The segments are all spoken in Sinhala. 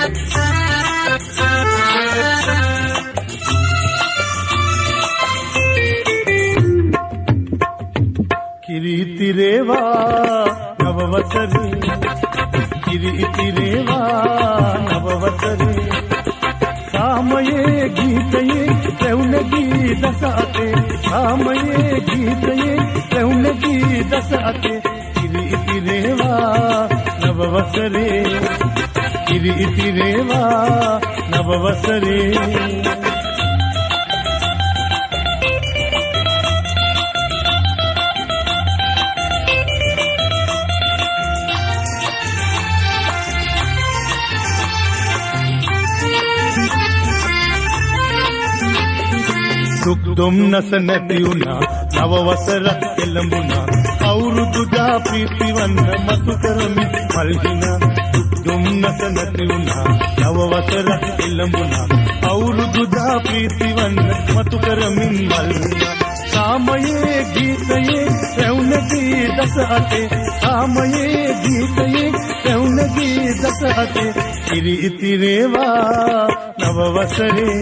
කිරිතිරේවා නවවසරේ කිරිතිරේවා නවවසරේ සාමයේ ගීතයේ රැවුලගී දසअते සාමයේ ගීතයේ රැවුලගී දසअते කිරිතිරේවා නවවසරේ කිරිතිරේවා නවවසරේ දුක් දුම්නස නැති වුණා නව වසරක් එළඹුණා අවුරුදු දා ප්‍රීතිවන්න මතු කරමි මල්හිනා දුක් දුම්නස නැති වුණා නව වසරක් එළඹුණා අවුරුදු දා ප්‍රීතිවන්න මතු කරමි මල්හිනා සාමයේ ගීතයේ රැවුලගී දසअते සාමයේ ගීතයේ රැවුලගී දසअते කිරිතිරේවා නව වසරේ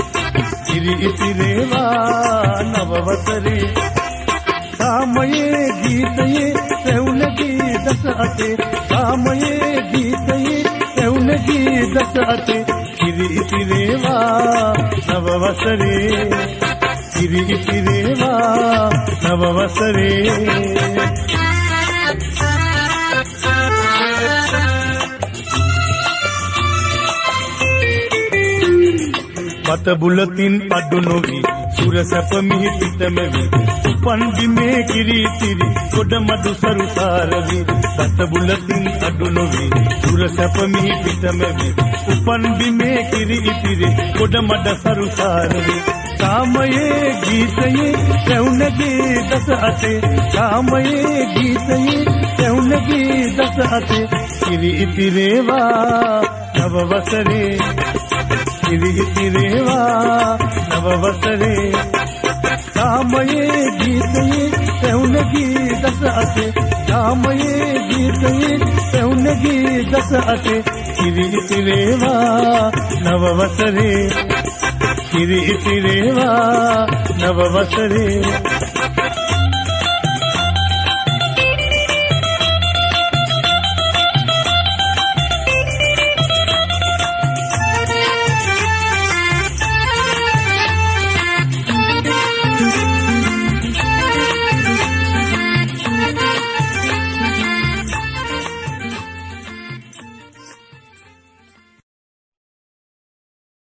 කිරිතිරේවා නවවසරේ සාමයේ ගීතයේ රැවුලගී දසअते සාමයේ ගීතයේ රැවුලගී දසअते කිරිතිරේවා නවවසරේ කිරිතිරේවා නවවසරේ මත බුලතින් අඩු නොවි සුර සැප මිහි පිටමෙවි උපන් බිමේ කිරිතිරි ගොඩ මඩු සරුසාරවි මත බුලතින් අඩු නොවි සුර සැප මිහි පිටමෙවි උපන් බිමේ කිරිතිරි ගොඩ මඩ සරුසාරවි සාමයේ ගීතයේ රැවුලගී දසअते සාමයේ ගීතයේ රැවුලගී දසअते කිරිතිරේවා නවවසරේ කිරිතිරේවා නවවසරේ සාමයේ ගීතයේ රැවුලගී දසअते සාමයේ ගීතයේ රැවුලගී දසअते කිරිතිරේවා නවවසරේ කිරිතිරේවා නවවසරේ